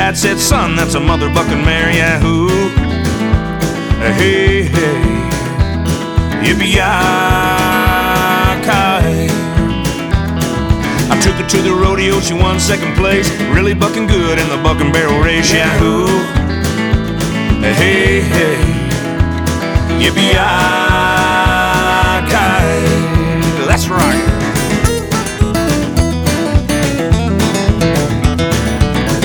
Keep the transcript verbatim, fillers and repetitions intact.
dad said, son, that's a mother bucking mare, yahoo. Hey, hey, yippee-yi-ki. I took her to the rodeo, she won second place, really bucking good in the bucking barrel race, yahoo. Hey, hey, yippee-yi-ki.